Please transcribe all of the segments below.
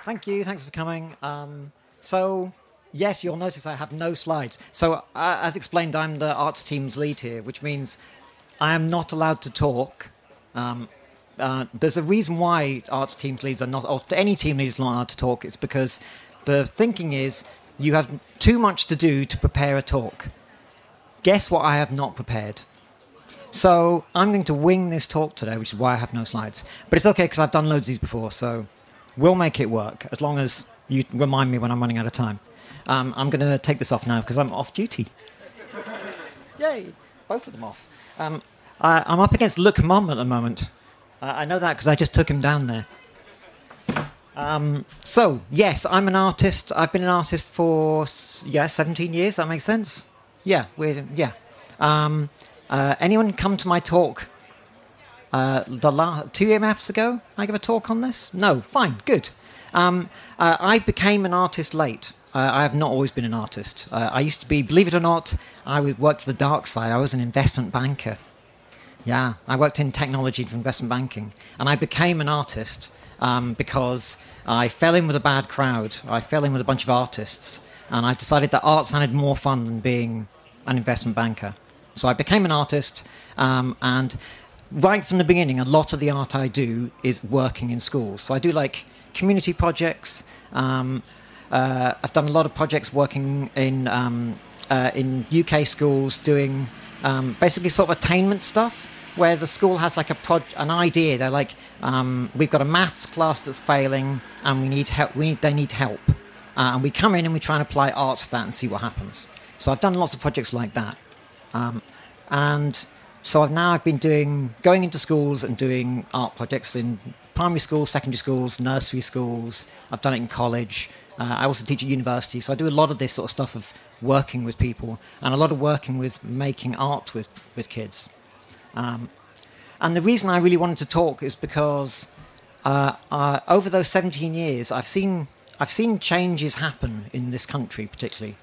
Thank you. Thanks for coming. So, yes, you'll notice I have no slides. So, as explained, I'm the arts team's lead here, which means I am not allowed to talk. There's a reason why arts team leads are not, or any team lead is not allowed to talk. It's because the thinking is you have too much to do to prepare a talk. Guess what I have not prepared? So I'm going to wing this talk today, which is why I have no slides. But it's okay because I've done loads of these before, so we'll make it work as long as you remind me when I'm running out of time. I'm going to take this off now because I'm off duty. Yay! Both of them off. I'm up against Look Mum at the moment. I know that because I just took him down there. So, yes, I'm an artist. I've been an artist for, 17 years. That makes sense? Yeah. Anyone come to my talk 2 EMFs ago? I gave a talk on this? No, fine, good. I became an artist late. I have not always been an artist. I used to be, believe it or not, I worked the dark side. I was an investment banker. Yeah, I worked in technology for investment banking. And I became an artist because I fell in with a bad crowd. I fell in with a bunch of artists. And I decided that art sounded more fun than being an investment banker. So I became an artist, and right from the beginning, a lot of the art I do is working in schools. So I do like community projects. I've done a lot of projects working in UK schools, doing basically sort of attainment stuff, where the school has like an idea. They're like, we've got a maths class that's failing, and we need help. They need help, and we come in and we try and apply art to that and see what happens. So I've done lots of projects like that. And so I've been going into schools and doing art projects in primary schools, secondary schools, nursery schools. I've done it in college. I also teach at university, so I do a lot of this sort of stuff of working with people and a lot of working with making art with kids. And the reason I really wanted to talk is because over those 17 years, I've seen changes happen in this country, particularly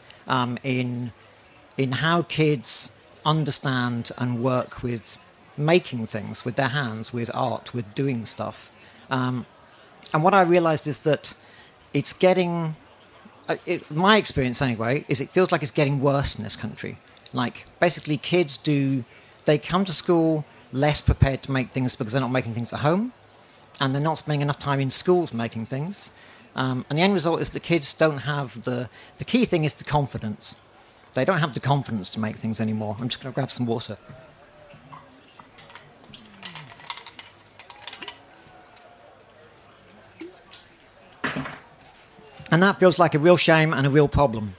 in how kids understand and work with making things with their hands, with art, with doing stuff. And what I realized is that it's getting, my experience anyway, is it feels like it's getting worse in this country. Like, basically kids they come to school less prepared to make things because they're not making things at home, and they're not spending enough time in schools making things. And the end result is that kids don't have the key thing is the confidence. They don't have the confidence to make things anymore. I'm just going to grab some water. And that feels like a real shame and a real problem.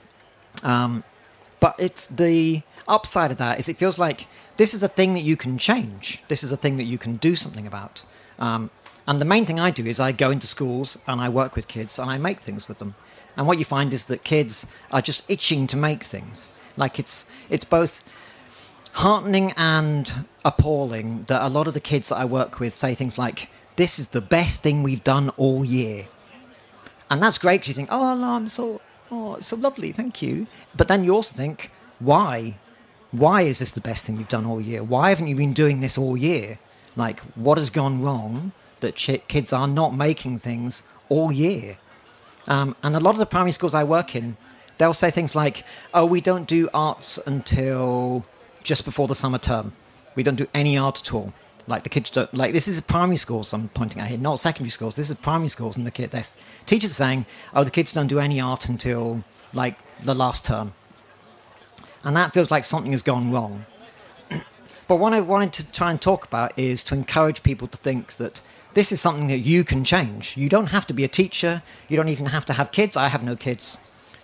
But it's the upside of that is it feels like this is a thing that you can change. This is a thing that you can do something about. And the main thing I do is I go into schools and I work with kids and I make things with them. And what you find is that kids are just itching to make things. Like it's both heartening and appalling that a lot of the kids that I work with say things like, this is the best thing we've done all year. And that's great because you think, it's so lovely, thank you. But then you also think, why? Why is this the best thing you've done all year? Why haven't you been doing this all year? Like, what has gone wrong that kids are not making things all year? And a lot of the primary schools I work in, they'll say things like, we don't do arts until just before the summer term. We don't do any art at all. Like, the kids don't, like, this is primary schools I'm pointing at here, not secondary schools. This is primary schools, and there's teachers are saying, the kids don't do any art until, like, the last term. And that feels like something has gone wrong. But what I wanted to try and talk about is to encourage people to think that this is something that you can change. You don't have to be a teacher. You don't even have to have kids. I have no kids.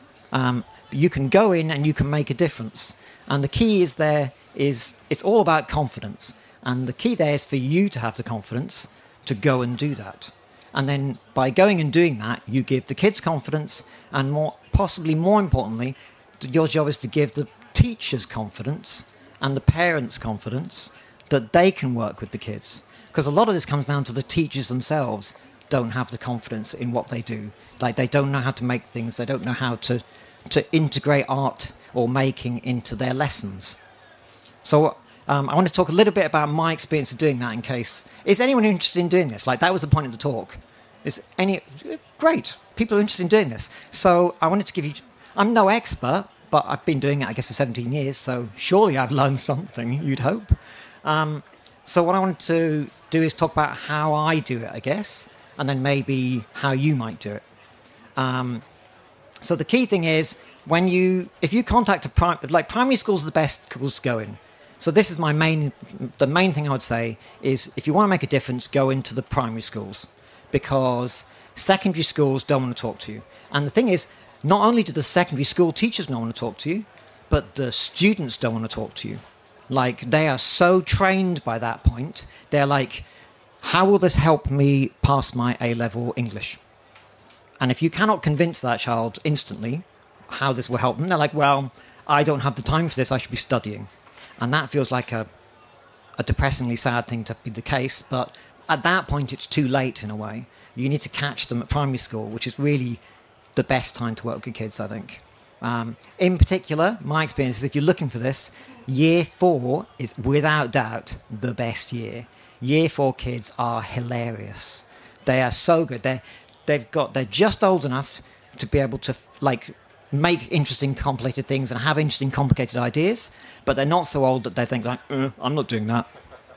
You can go in and you can make a difference. And the key is it's all about confidence. And the key there is for you to have the confidence to go and do that. And then by going and doing that, you give the kids confidence, and possibly more importantly, your job is to give the teachers confidence and the parents confidence that they can work with the kids. Because a lot of this comes down to the teachers themselves don't have the confidence in what they do. Like, they don't know how to make things. They don't know how to integrate art or making into their lessons. So I want to talk a little bit about my experience of doing that in case... Is anyone interested in doing this? Like, that was the point of the talk. Is any great? People are interested in doing this. So I wanted to give you. I'm no expert, but I've been doing it, I guess, for 17 years. So surely I've learned something. You'd hope. So what I wanted to do is talk about how I do it, I guess, and then maybe how you might do it. So the key thing is if you contact primary schools are the best schools to go in. So this is the main thing I would say is if you want to make a difference, go into the primary schools, because secondary schools don't want to talk to you. And the thing is, not only do the secondary school teachers not want to talk to you, but the students don't want to talk to you. Like, they are so trained by that point, they're like, how will this help me pass my A-level English? And if you cannot convince that child instantly how this will help them, they're like, well, I don't have the time for this, I should be studying. And that feels like a depressingly sad thing to be the case, but at that point it's too late in a way. You need to catch them at primary school, which is really the best time to work with kids, I think. In particular, my experience is if you're looking for this, year 4 is without doubt the best year. Year 4 kids are hilarious. They are so good. They're just old enough to be able to make interesting, complicated things and have interesting, complicated ideas, but they're not so old that they think I'm not doing that.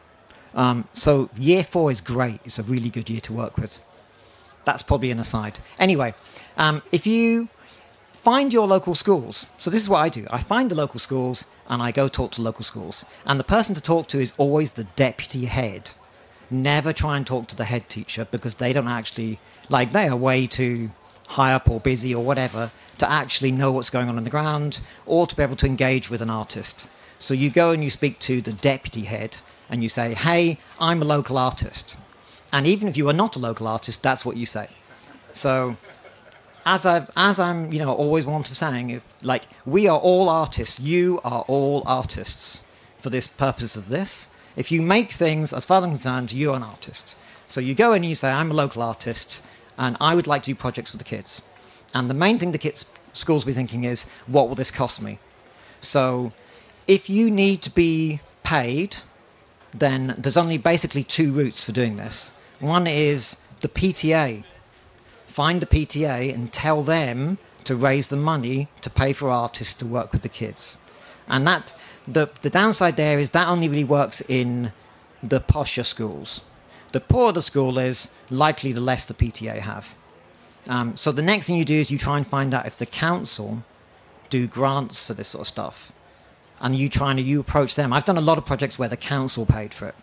So year 4 is great. It's a really good year to work with. That's probably an aside. Anyway, if you find your local schools, so this is what I do. I find the local schools and I go talk to local schools. And the person to talk to is always the deputy head. Never try and talk to the head teacher, because they don't actually, they are way too high up or busy or whatever to actually know what's going on the ground or to be able to engage with an artist. So you go and you speak to the deputy head and you say, hey, I'm a local artist. And even if you are not a local artist, that's what you say. So as I'm always want of saying, we are all artists. You are all artists for this purpose of this. If you make things, as far as I'm concerned, you're an artist. So you go in and you say, I'm a local artist and I would like to do projects with the kids. And the main thing the schools will be thinking is, what will this cost me? So if you need to be paid, then there's only basically 2 routes for doing this. One is the PTA. Find the PTA and tell them to raise the money to pay for artists to work with the kids. And that the downside there is that only really works in the posher schools. The poorer the school is, likely the less the PTA have. So the next thing you do is you try and find out if the council do grants for this sort of stuff. And you approach them. I've done a lot of projects where the council paid for it.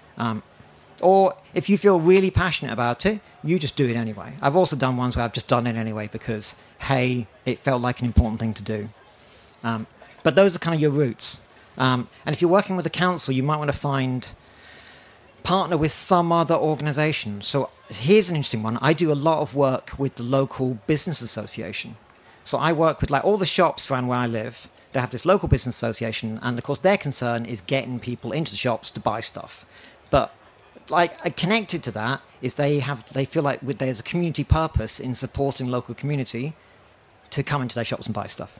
Or if you feel really passionate about it, you just do it anyway. I've also done ones where I've just done it anyway because, hey, it felt like an important thing to do. But those are kind of your routes. And if you're working with the council, you might want to partner with some other organisation. So here's an interesting one. I do a lot of work with the local business association. So I work with all the shops around where I live. They have this local business association, and of course their concern is getting people into the shops to buy stuff. But connected to that is they feel like there's a community purpose in supporting local community to come into their shops and buy stuff.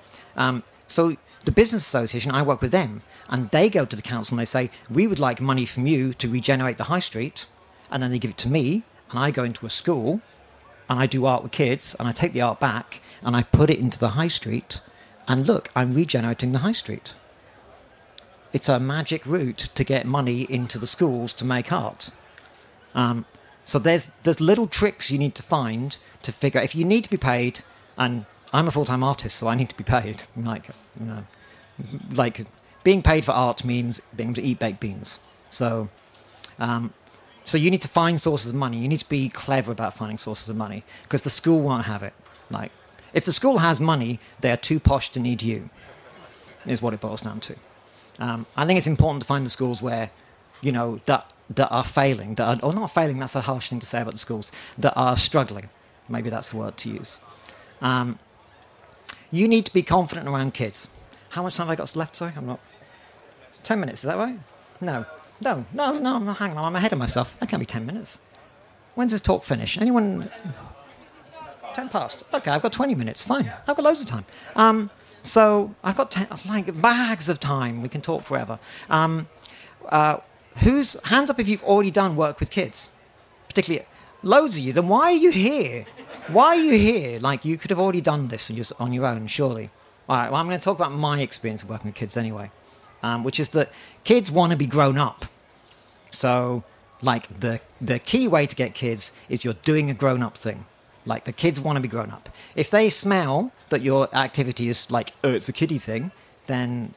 So the business association, I work with them, and they go to the council and they say, we would like money from you to regenerate the high street, and then they give it to me, and I go into a school, and I do art with kids, and I take the art back, and I put it into the high street, and look, I'm regenerating the high street. It's a magic route to get money into the schools to make art. So there's little tricks you need to find to figure out if you need to be paid, and I'm a full-time artist, so I need to be paid. Being paid for art means being able to eat baked beans. So you need to find sources of money. You need to be clever about finding sources of money, because the school won't have it. If the school has money, they are too posh to need you, is what it boils down to. I think it's important to find the schools where, that are failing, or not failing, that's a harsh thing to say about the schools, that are struggling. Maybe that's the word to use. You need to be confident around kids. How much time have I got left? Sorry, I'm not... 10 minutes, is that right? No, hang on, I'm ahead of myself. That can't be 10 minutes. When's this talk finish? Anyone... 10 past. Okay, I've got 20 minutes. Fine. I've got loads of time. So I've got bags of time. We can talk forever. Hands up if you've already done work with kids. Particularly, Loads of you. Then why are you here? Why are you here? Like, you could have already done this on your own, surely. All right, well, I'm going to talk about my experience of working with kids anyway, which is that kids want to be grown up. So, like, the key way to get kids is you're doing a grown-up thing. Like, the kids want to be grown up. If they smell that your activity is like, oh, it's a kiddie thing, then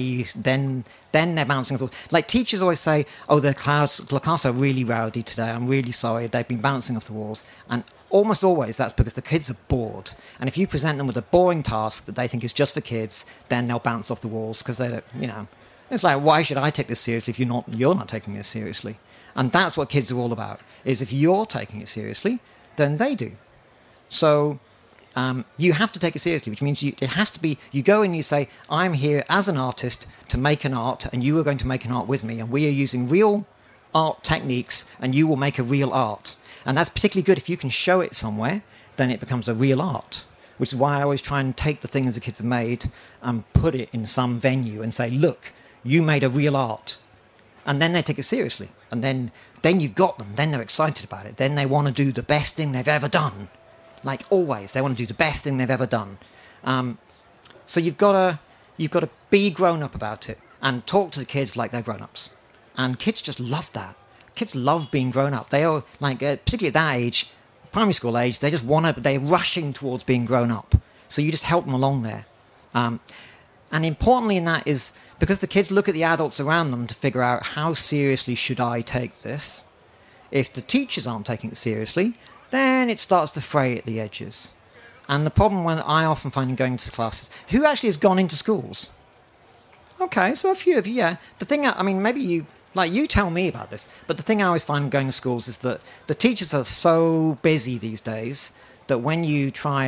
they're bouncing off. Like, teachers always say, oh, the class are really rowdy today. I'm really sorry. They've been bouncing off the walls. And almost always that's because the kids are bored. And if you present them with a boring task that they think is just for kids, then they'll bounce off the walls because they don't, you know. It's like, why should I take this seriously if you're not taking this seriously? And that's what kids are all about, is if you're taking it seriously, then they do. So you have to take it seriously, which means it has to be, you go and you say, I'm here as an artist to make an art, and you are going to make an art with me, and we are using real art techniques, and you will make a real art. And that's particularly good if you can show it somewhere, then it becomes a real art, which is why I always try and take the things the kids have made and put it in some venue and say, look, you made a real art. And then they take it seriously. And then you've got them. Then they're excited about it. Then they want to do the best thing they've ever done. Like always, they want to do the best thing they've ever done. So you've got to be grown up about it and talk to the kids like they're grown-ups. And kids just love that. Kids love being grown up. They are, like, particularly at that age, primary school age, they just want to, they're rushing towards being grown up. So you just help them along there. And importantly in that is, because the kids look at the adults around them to figure out, how seriously should I take this? If the teachers aren't taking it seriously, then it starts to fray at the edges. And the problem when I often find in going to classes, who actually has gone into schools? Okay, so a few of you, yeah. The thing, I mean, maybe you tell me about this, but the thing I always find going to schools is that the teachers are so busy these days that when you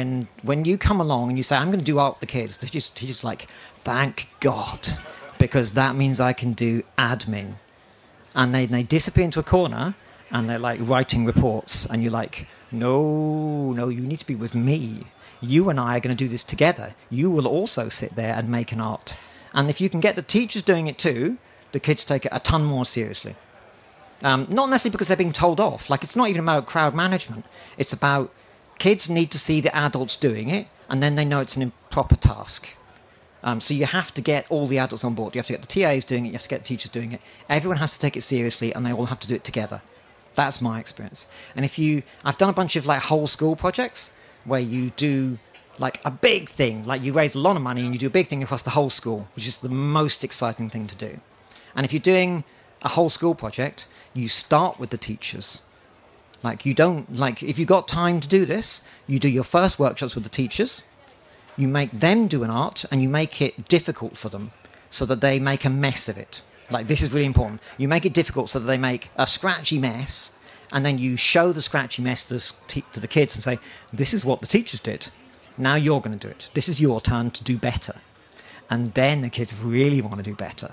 come along and you say, I'm going to do art with the kids, the teachers like, thank God, because that means I can do admin. And they disappear into a corner and they're like writing reports, and you're like, no, you need to be with me. You and I are going to do this together. You will also sit there and make an art. And if you can get the teachers doing it too, the kids take it a ton more seriously. Not necessarily because they're being told off. Like, it's not even about crowd management. It's about kids need to see the adults doing it, and then they know it's an improper task. So you have to get all the adults on board. You have to get the TAs doing it. You have to get the teachers doing it. Everyone has to take it seriously, and they all have to do it together. That's my experience. And I've done a bunch of like whole school projects where you do like a big thing, like you raise a lot of money and you do a big thing across the whole school, which is the most exciting thing to do. And if you're doing a whole school project, you start with the teachers. Like, you don't, like, if you've got time to do this, you do your first workshops with the teachers, you make them do an art, and you make it difficult for them so that they make a mess of it. Like, this is really important. You make it difficult so that they make a scratchy mess, and then you show the scratchy mess to the kids and say, this is what the teachers did. Now you're going to do it. This is your turn to do better. And then the kids really want to do better.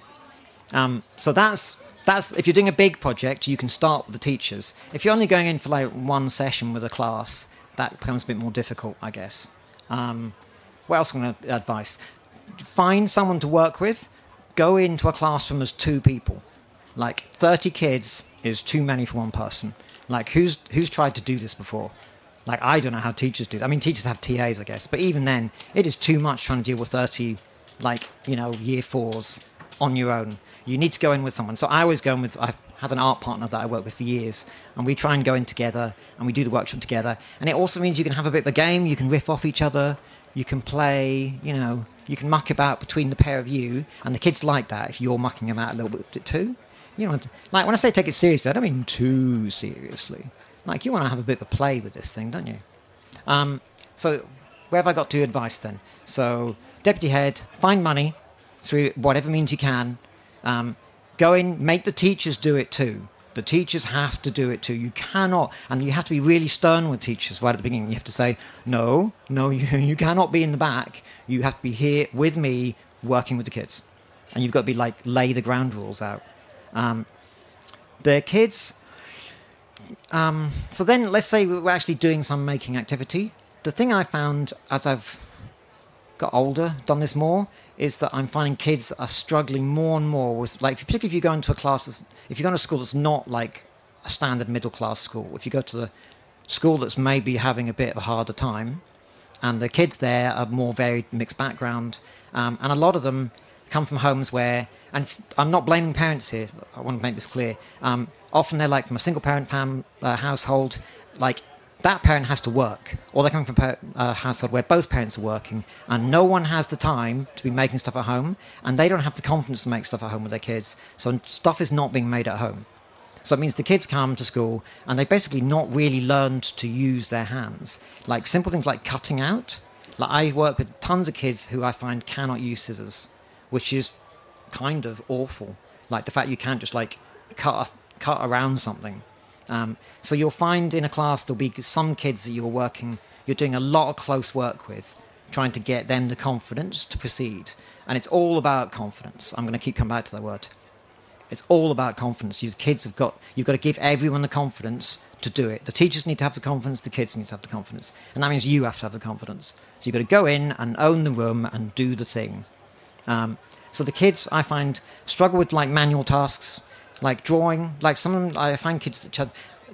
So that's if you're doing a big project, you can start with the teachers. If you're only going in for like one session with a class, that becomes a bit more difficult, I guess. What else am I going to advise? Find someone to work with. Go into a classroom as 2 people. Like, 30 kids is too many for one person. Like, who's tried to do this before? Like, I don't know how teachers do it. I mean, teachers have TAs, I guess. But even then, it is too much trying to deal with 30, like, you know, year 4s on your own. You need to go in with someone. So I always go in with, I have an art partner that I work with for years, and we try and go in together, and we do the workshop together. And it also means you can have a bit of a game, you can riff off each other, you can play, you know, you can muck about between the pair of you, and the kids like that if you're mucking them out a little bit too. You know, like, when I say take it seriously, I don't mean too seriously. Like, you want to have a bit of a play with this thing, don't you? So where have I got to advice then? So, deputy head, find money through whatever means you can. Go in, make the teachers do it too. The teachers have to do it too. You cannot, and you have to be really stern with teachers right at the beginning. You have to say, no, you cannot be in the back. You have to be here with me working with the kids. And you've got to be like, lay the ground rules out. The kids, so then let's say we're actually doing some making activity. The thing I found as I've got older, done this more, is that I'm finding kids are struggling more and more with, like, particularly if you go into a class, if you go to a school that's not like a standard middle-class school. If you go to the school that's maybe having a bit of a harder time, and the kids there are more varied, mixed background, and a lot of them come from homes where, and I'm not blaming parents here, I want to make this clear, often they're like from a single-parent household, like that parent has to work, or they're coming from a household where both parents are working, and no one has the time to be making stuff at home, and they don't have the confidence to make stuff at home with their kids, so stuff is not being made at home. So it means the kids come to school, and they basically not really learned to use their hands. Like simple things like cutting out. Like I work with tons of kids who I find cannot use scissors, which is kind of awful. Like the fact you can't just like cut around something. So you'll find in a class there'll be some kids that you're doing a lot of close work with, trying to get them the confidence to proceed. And it's all about confidence. I'm going to keep coming back to that word. It's all about confidence. You've got to give everyone the confidence to do it. The teachers need to have the confidence, the kids need to have the confidence. And that means you have to have the confidence. So you've got to go in and own the room and do the thing. So the kids, I find, struggle with like manual tasks, like drawing. Like some of them, I find kids that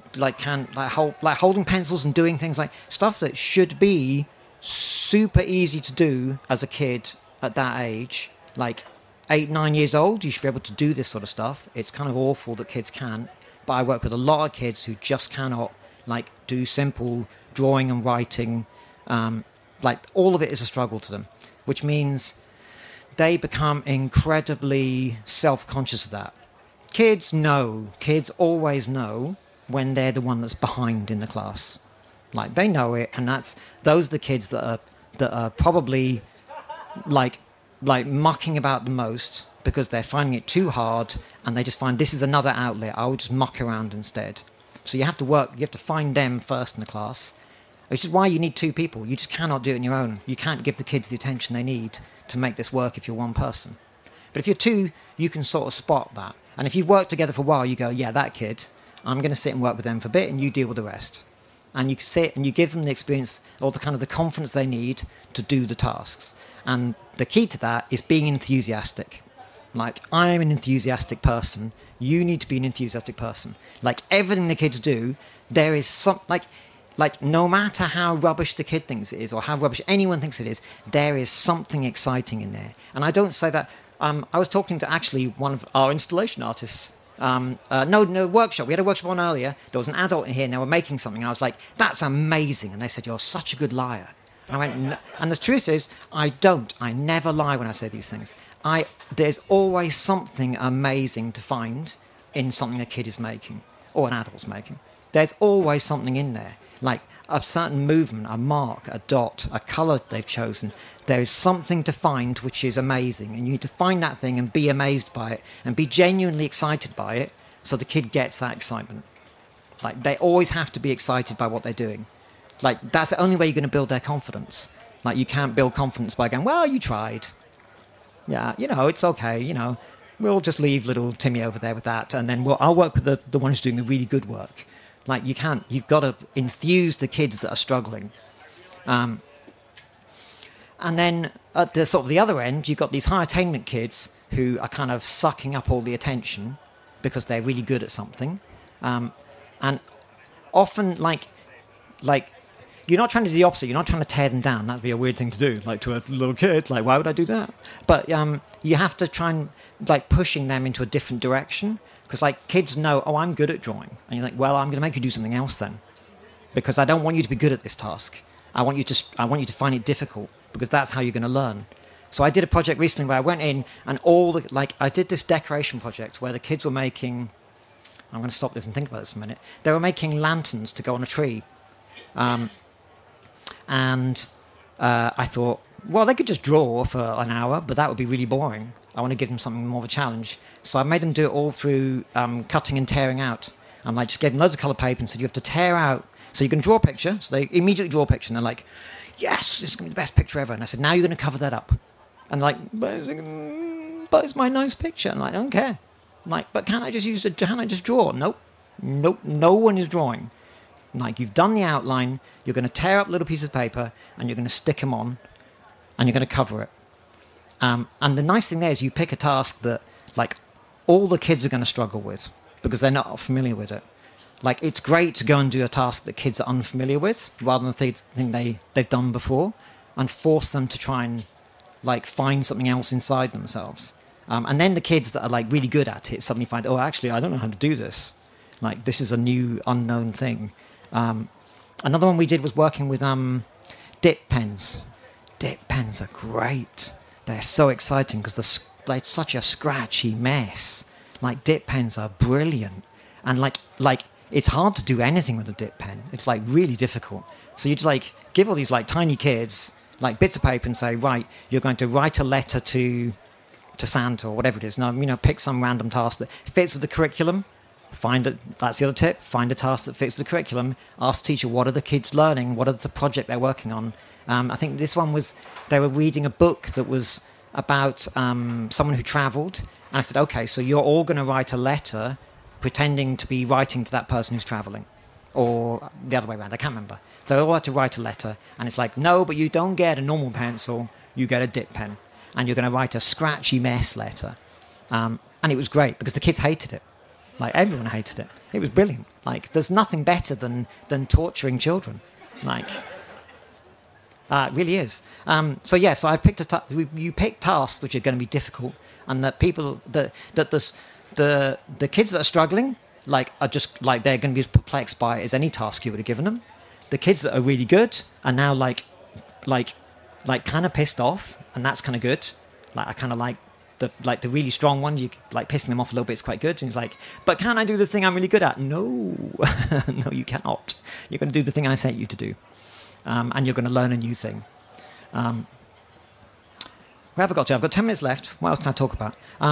holding pencils and doing things like stuff that should be super easy to do as a kid at that age, like 8, 9 years old, you should be able to do this sort of stuff. It's kind of awful that kids can't, but I work with a lot of kids who just cannot, like, do simple drawing and writing. Like, all of it is a struggle to them, which means they become incredibly self-conscious of that. Kids always know when they're the one that's behind in the class. Like, they know it, and those are the kids that are probably, like mucking about the most because they're finding it too hard and they just find this is another outlet. I'll just muck around instead. So you have to find them first in the class, which is why you need 2 people. You just cannot do it on your own. You can't give the kids the attention they need to make this work if you're one person. But if you're 2, you can sort of spot that. And if you've worked together for a while, you go, yeah, that kid, I'm going to sit and work with them for a bit and you deal with the rest. And you sit and you give them the experience or the kind of the confidence they need to do the tasks. And the key to that is being enthusiastic. Like, I'm an enthusiastic person. You need to be an enthusiastic person. Like, everything the kids do, there is some... Like, no matter how rubbish the kid thinks it is or how rubbish anyone thinks it is, there is something exciting in there. And I don't say that... I was talking to actually one of our installation artists. Workshop. We had a workshop on earlier. There was an adult in here and they were making something. And I was like, that's amazing. And they said, you're such a good liar. I went, no. And the truth is, I never lie when I say these things. There's always something amazing to find in something a kid is making, or an adult's making. There's always something in there, like a certain movement, a mark, a dot, a colour they've chosen. There is something to find which is amazing, and you need to find that thing and be amazed by it, and be genuinely excited by it, so the kid gets that excitement. Like, they always have to be excited by what they're doing. Like, that's the only way you're going to build their confidence. Like, you can't build confidence by going, well, you tried. Yeah, it's okay, we'll just leave little Timmy over there with that, and then I'll work with the one who's doing the really good work. Like, you've got to enthuse the kids that are struggling. And then at the sort of the other end, you've got these high attainment kids who are kind of sucking up all the attention because they're really good at something. And often, like you're not trying to do the opposite. You're not trying to tear them down. That'd be a weird thing to do, like to a little kid. Like, why would I do that? But you have to try and, like, pushing them into a different direction. Because, like, kids know, oh, I'm good at drawing. And you're like, well, I'm going to make you do something else then. Because I don't want you to be good at this task. I want you to find it difficult. Because that's how you're going to learn. So I did a project recently where I went in and I did this decoration project where the kids were making... I'm going to stop this and think about this for a minute. They were making lanterns to go on a tree. And I thought, well, they could just draw for an hour, but that would be really boring. I want to give them something more of a challenge. So I made them do it all through cutting and tearing out. And I just gave them loads of coloured paper and said, you have to tear out. So you can draw a picture. So they immediately draw a picture. And they're like, yes, this is going to be the best picture ever. And I said, now you're going to cover that up. And they're like, but it's my nice picture. And I'm like, I don't care. I'm like, but can't I just draw? Nope. No one is drawing. Like, you've done the outline, you're going to tear up little pieces of paper, and you're going to stick them on, and you're going to cover it. And the nice thing there is you pick a task that, like, all the kids are going to struggle with, because they're not familiar with it. like it's great to go and do a task that kids are unfamiliar with, rather than think they've done before, and force them to try and like find something else inside themselves. And then the kids that are like really good at it suddenly find, oh, actually, I don't know how to do this. Like this is a new unknown thing. Another one we did was working with dip pens. Dip pens are great. They're so exciting because they're such a scratchy mess. Like dip pens are brilliant, and like it's hard to do anything with a dip pen. It's like really difficult. So you'd like give all these like tiny kids like bits of paper and say, right, you're going to write a letter to Santa or whatever it is. Now, pick some random task that fits with the curriculum. That's the other tip. Find a task that fits the curriculum. Ask the teacher, what are the kids learning? What is the project they're working on? I think this one was, they were reading a book that was about someone who travelled. And I said, okay, so you're all going to write a letter pretending to be writing to that person who's travelling. Or the other way around, I can't remember. They all had to write a letter. And it's like, no, but you don't get a normal pencil. You get a dip pen. And you're going to write a scratchy mess letter. And it was great because the kids hated it. Like, everyone hated it. It was brilliant. Like, there's nothing better than torturing children. Like, it really is. So I picked you pick tasks which are going to be difficult, and that people the kids that are struggling are just like they're going to be as perplexed by it as any task you would have given them. The kids that are really good are now like kind of pissed off, and that's kind of good. Like I kind of like the really strong ones, you like pissing them off a little bit is quite good. And he's like, but can't I do the thing I'm really good at? No, no, you cannot. You're going to do the thing I sent you to do, and you're going to learn a new thing. Where have I got to? I've got 10 minutes left. What else can I talk about?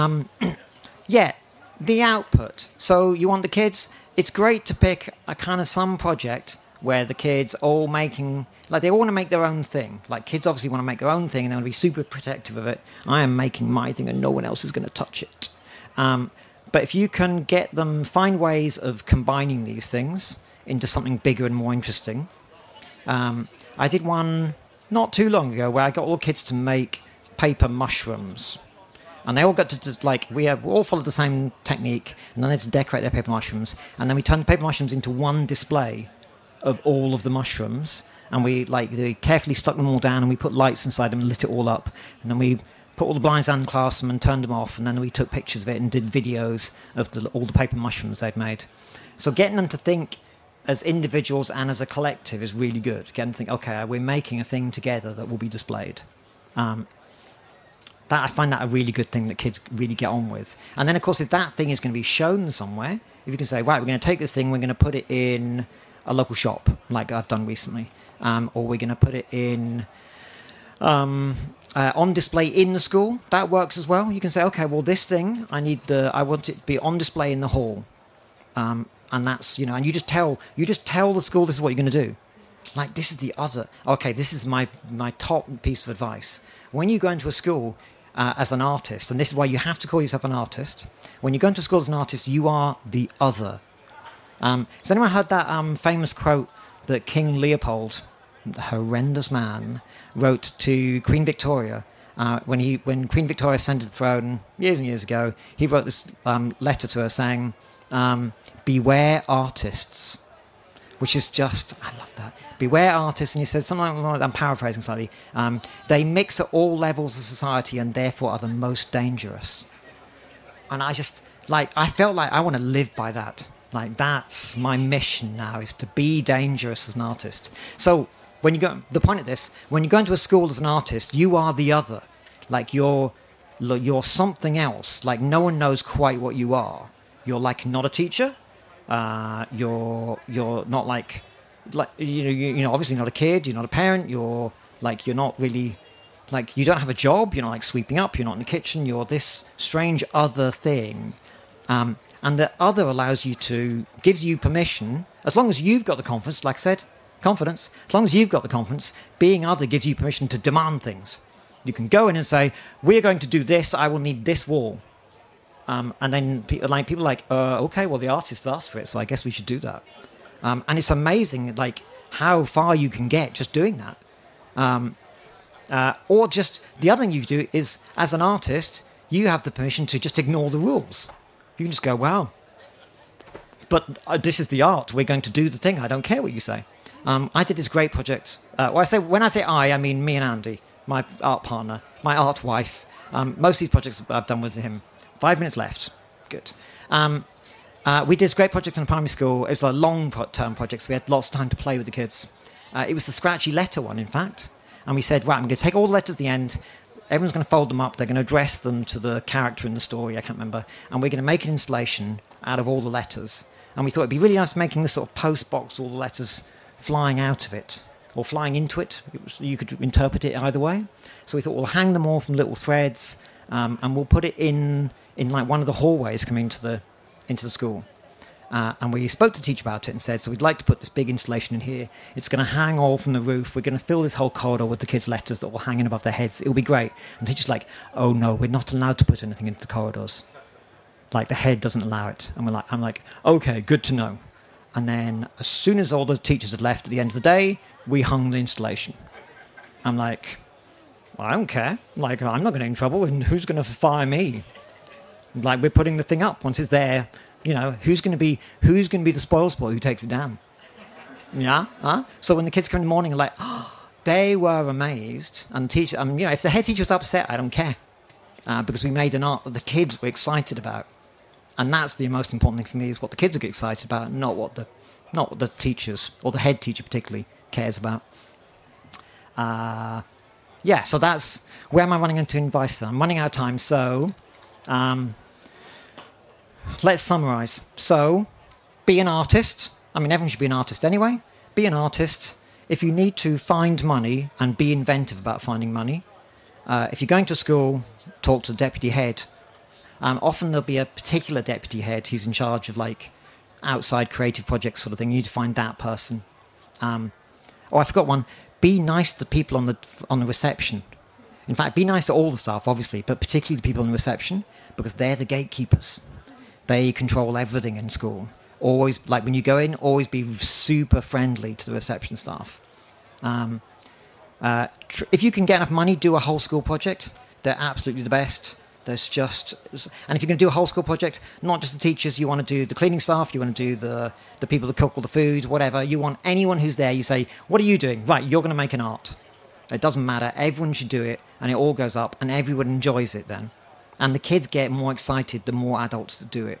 The output. So you want the kids, it's great to pick a kind of some project where the kids all making, like they all want to make their own thing. Like kids obviously want to make their own thing and they want to be super protective of it. I am making my thing and no one else is going to touch it. But if you can get them, find ways of combining these things into something bigger and more interesting. I did one not too long ago where I got all kids to make paper mushrooms. And they all got to, we all followed the same technique, and then they had to decorate their paper mushrooms. And then we turned the paper mushrooms into one display of all of the mushrooms. And they carefully stuck them all down, and we put lights inside them and lit it all up. And then we put all the blinds down in the classroom and turned them off. And then we took pictures of it and did videos of all the paper mushrooms they'd made. So getting them to think as individuals and as a collective is really good. Getting them to think, okay, we're making a thing together that will be displayed. I find that a really good thing that kids really get on with. And then, of course, if that thing is going to be shown somewhere, if you can say, right, we're going to take this thing, we're going to put it in a local shop, like I've done recently, or we're going to put it in on display in the school, that works as well. You can say, okay, well, this thing, I want it to be on display in the hall. And that's, and you just tell the school this is what you're going to do. Like, this is the other, okay, this is my top piece of advice. When you go into a school as an artist, and this is why you have to call yourself an artist, when you go into a school as an artist, you are the other. Has anyone heard that famous quote that King Leopold, the horrendous man, wrote to Queen Victoria? When Queen Victoria ascended the throne years and years ago, he wrote this letter to her saying, beware artists. Which is just, I love that. Beware artists, and he said something like, I'm paraphrasing slightly, they mix at all levels of society and therefore are the most dangerous. And I just, I felt like I want to live by that. Like, that's my mission now, is to be dangerous as an artist. So, the point of this, when you go into a school as an artist, you are the other. Like, you're something else. Like, no one knows quite what you are. You're, not a teacher. You're not obviously not a kid, you're not a parent, you're not really, you don't have a job, you're not sweeping up, you're not in the kitchen, you're this strange other thing. And the other gives you permission, as long as you've got the confidence, like I said, confidence, as long as you've got the confidence, being other gives you permission to demand things. You can go in and say, we're going to do this, I will need this wall. And then people okay, well, the artist asked for it, so I guess we should do that. And it's amazing, how far you can get just doing that. Or just, the other thing you do is, as an artist, you have the permission to just ignore the rules. You can just go, wow, but this is the art. We're going to do the thing. I don't care what you say. I did this great project. When I say I mean me and Andy, my art partner, my art wife. Most of these projects I've done with him. 5 minutes left. Good. We did this great project in a primary school. It was a long-term project, so we had lots of time to play with the kids. It was the scratchy letter one, in fact. And we said, right, I'm going to take all the letters at the end. Everyone's going to fold them up. They're going to address them to the character in the story. I can't remember. And we're going to make an installation out of all the letters. And we thought it'd be really nice making this sort of post box, all the letters flying out of it or flying into it. You could interpret it either way. So we thought we'll hang them all from little threads, and we'll put it in like one of the hallways coming into the school. And we spoke to the teacher about it and said, so we'd like to put this big installation in here. It's going to hang all from the roof. We're going to fill this whole corridor with the kids' letters that will hang in above their heads. It'll be great. And the teacher's like, oh no, we're not allowed to put anything into the corridors. Like the head doesn't allow it. And I'm like, okay, good to know. And then as soon as all the teachers had left at the end of the day, we hung the installation. I'm like, well, I don't care. Like, I'm not going to get in trouble, and who's going to fire me? Like, we're putting the thing up. Once it's there, you know, who's going to be the spoil sport who takes it down? Yeah? Huh? So when the kids come in the morning, like, they were amazed. And the teacher, if the head teacher was upset, I don't care. Because we made an art that the kids were excited about. And that's the most important thing for me, is what the kids are excited about, not what the teachers, or the head teacher particularly, cares about. So that's, where am I running into advice then? I'm running out of time, so let's summarize. So, be an artist. I mean, everyone should be an artist anyway. Be an artist. If you need to find money, and be inventive about finding money. If you're going to school, talk to the deputy head. Often there'll be a particular deputy head who's in charge of like outside creative projects sort of thing. You need to find that person. I forgot one. Be nice to the people on the reception. In fact, be nice to all the staff, obviously, but particularly the people on the reception, because they're the gatekeepers. They control everything in school. Always, like when you go in, always be super friendly to the reception staff. If you can get enough money, do a whole school project. They're absolutely the best. And if you're going to do a whole school project, not just the teachers, you want to do the cleaning staff, you want to do the people that cook all the food, whatever. You want anyone who's there, you say, what are you doing? Right, you're going to make an art. It doesn't matter. Everyone should do it, and it all goes up, and everyone enjoys it then. And the kids get more excited the more adults that do it.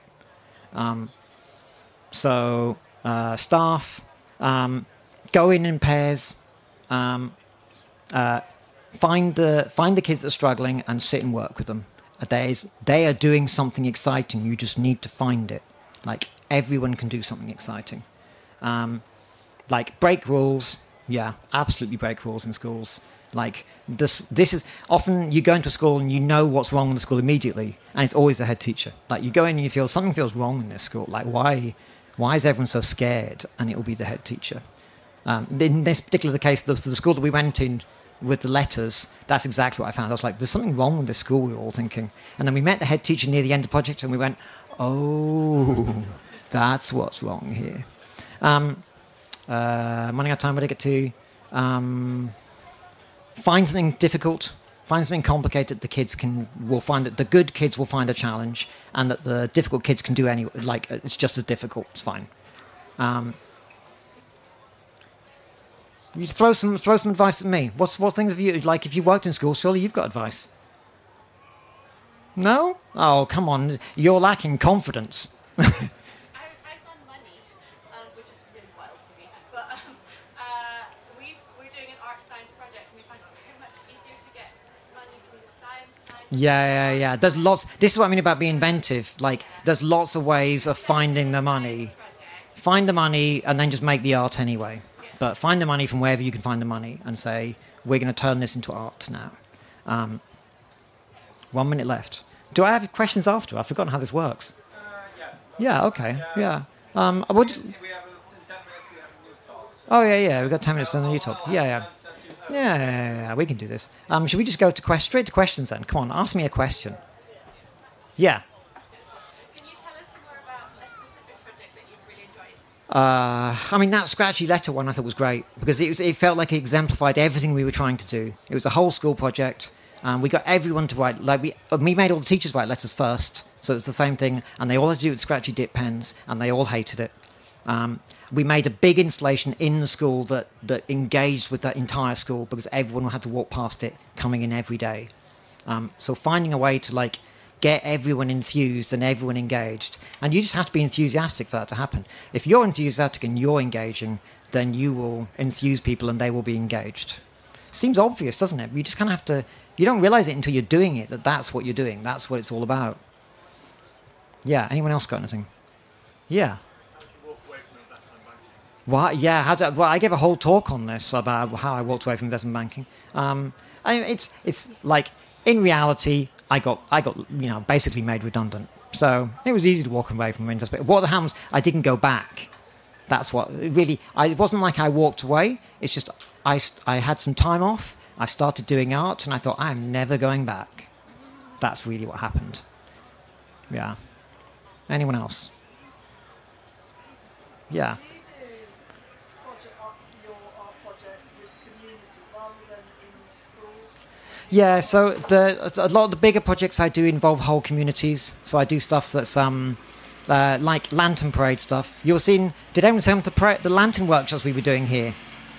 Staff, go in pairs, find the kids that are struggling and sit and work with them. They are doing something exciting. You just need to find it. Like, everyone can do something exciting. Like, break rules. Yeah, absolutely break rules in schools. Like, this is often you go into a school and you know what's wrong in the school immediately, and it's always the head teacher. Like, you go in and you feel something feels wrong in this school. Like, why is everyone so scared? And it will be the head teacher. In this particular case, the school that we went in with the letters, that's exactly what I found. I was like, there's something wrong with this school, we were all thinking. And then we met the head teacher near the end of the project, and we went, oh, that's what's wrong here. Running out of time, what did I get to? Find something difficult, find something complicated. The good kids will find a challenge, and that the difficult kids can do anyway. Like, it's just as difficult. It's fine. You throw some advice at me. What things have you, like, if you worked in school, surely you've got advice. No? Oh, come on. You're lacking confidence. I found money, which is really wild for me. But we're doing an art science project, and we find it's very much easier to get money from the science side. Yeah. There's lots. This is what I mean about being inventive. Like, there's lots of ways of finding the money. Find the money, and then just make the art anyway. But find the money from wherever you can find the money, and say, we're going to turn this into art now. 1 minute left. Do I have questions after? I've forgotten how this works. Yeah, okay. Yeah. We have 10 minutes, we have new talks. Oh, yeah. We've got 10 minutes on the new talk. Yeah, we can do this. Should we just go straight to questions then? Come on, ask me a question. Yeah. Can you tell us more about a specific project that you've really enjoyed? That scratchy letter one I thought was great, because it felt like it exemplified everything we were trying to do. It was a whole school project. We got everyone to write, like we made all the teachers write letters first, So it's the same thing, and they all had to do it with scratchy dip pens, and they all hated it. We made a big installation in the school that engaged with that entire school because everyone had to walk past it coming in every day. So finding a way to like get everyone enthused and everyone engaged, and you just have to be enthusiastic for that to happen. If you're enthusiastic and you're engaging, then you will enthuse people and they will be engaged. Seems obvious, doesn't it? You just kind of have to. You don't realize it until you're doing it, that's what you're doing. That's what it's all about. Yeah, anyone else got anything? Yeah. How did you walk away from investment banking? Well, yeah, well, I gave a whole talk on this about how I walked away from investment banking. It's like, in reality, I got basically made redundant. So it was easy to walk away from investment. What happens, I didn't go back. That's what, really, it wasn't like I walked away. It's just, I had some time off. I started doing art, and I thought, I'm never going back. That's really what happened. Yeah. Anyone else? Yeah. Do you do your art projects with community rather than in schools? Yeah, so a lot of the bigger projects I do involve whole communities. So I do stuff that's like lantern parade stuff. You've seen? Did anyone see the lantern workshops we were doing here?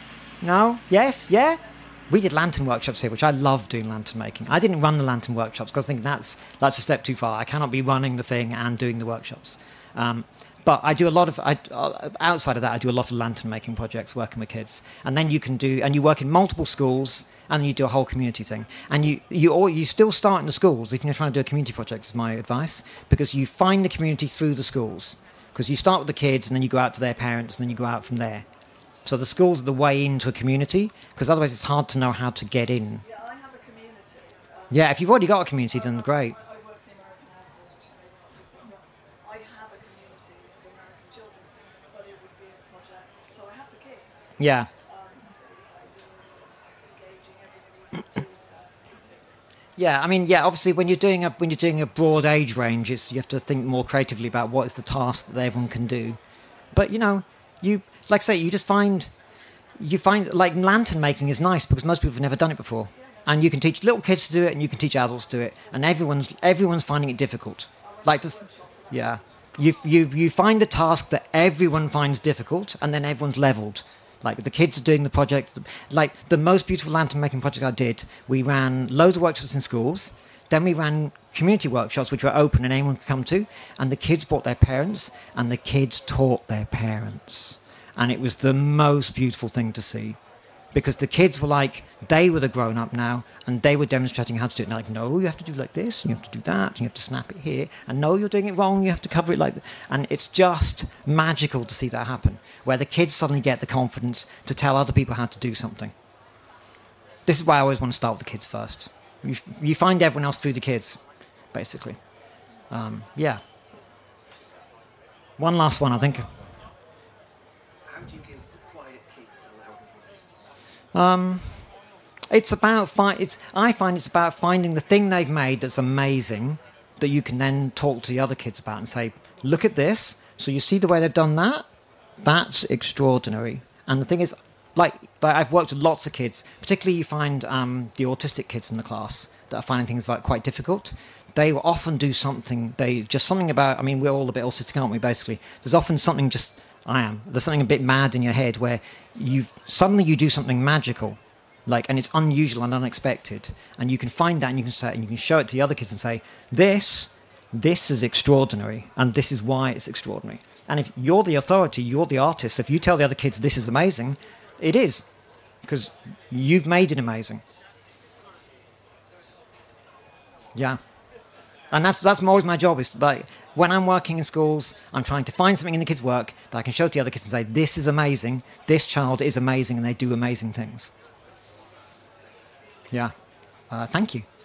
No? Yes? Yeah? We did lantern workshops here, which I love doing lantern making. I didn't run the lantern workshops because I think that's a step too far. I cannot be running the thing and doing the workshops. But I do a lot of outside of that. I do a lot of lantern making projects, working with kids, and then you work in multiple schools, and then you do a whole community thing. And you still start in the schools if you're trying to do a community project. Is my advice, because you find the community through the schools. Because you start with the kids, and then you go out to their parents, and then you go out from there. So the schools are the way into a community, because otherwise it's hard to know how to get in. Yeah, I have a community. Yeah, if you've already got a community, then great. I worked in the American Air Force, which made me think that I have a community of American children, but it would be a project. So I have the kids. Yeah. These ideas of engaging everybody from 2 to 18. Yeah, I mean, yeah. Obviously, when you're doing a broad age range, you have to think more creatively about what is the task that everyone can do. But like I say, you find like lantern making is nice because most people have never done it before, and you can teach little kids to do it, and you can teach adults to do it, and everyone's finding it difficult. Like this, yeah. You find the task that everyone finds difficult, and then everyone's leveled. Like the kids are doing the project. Like the most beautiful lantern making project I did, we ran loads of workshops in schools. Then we ran community workshops, which were open and anyone could come to. And the kids brought their parents, and the kids taught their parents. And it was the most beautiful thing to see. Because the kids were like, they were the grown-up now, and they were demonstrating how to do it. And they're like, no, you have to do like this, and you have to do that, and you have to snap it here. And no, you're doing it wrong, you have to cover it like that. And it's just magical to see that happen, where the kids suddenly get the confidence to tell other people how to do something. This is why I always want to start with the kids first. You find everyone else through the kids, basically. Yeah. One last one, I think. How do you give the quiet kids a louder voice? It's about I find it's about finding the thing they've made that's amazing that you can then talk to the other kids about and say, look at this. So you see the way they've done that? That's extraordinary. And the thing is, like I've worked with lots of kids, particularly you find the autistic kids in the class that are finding things quite difficult. They will often do something. Something about. I mean, we're all a bit autistic, aren't we? Basically, there's often something. There's something a bit mad in your head where suddenly you do something magical, and it's unusual and unexpected, and you can find that and you can say and you can show it to the other kids and say, this is extraordinary, and this is why it's extraordinary. And if you're the authority, you're the artist. If you tell the other kids this is amazing, it is, because you've made it amazing. Yeah. And that's always my job. Is when I'm working in schools, I'm trying to find something in the kids' work that I can show to the other kids and say, this is amazing, this child is amazing, and they do amazing things. Yeah. Thank you.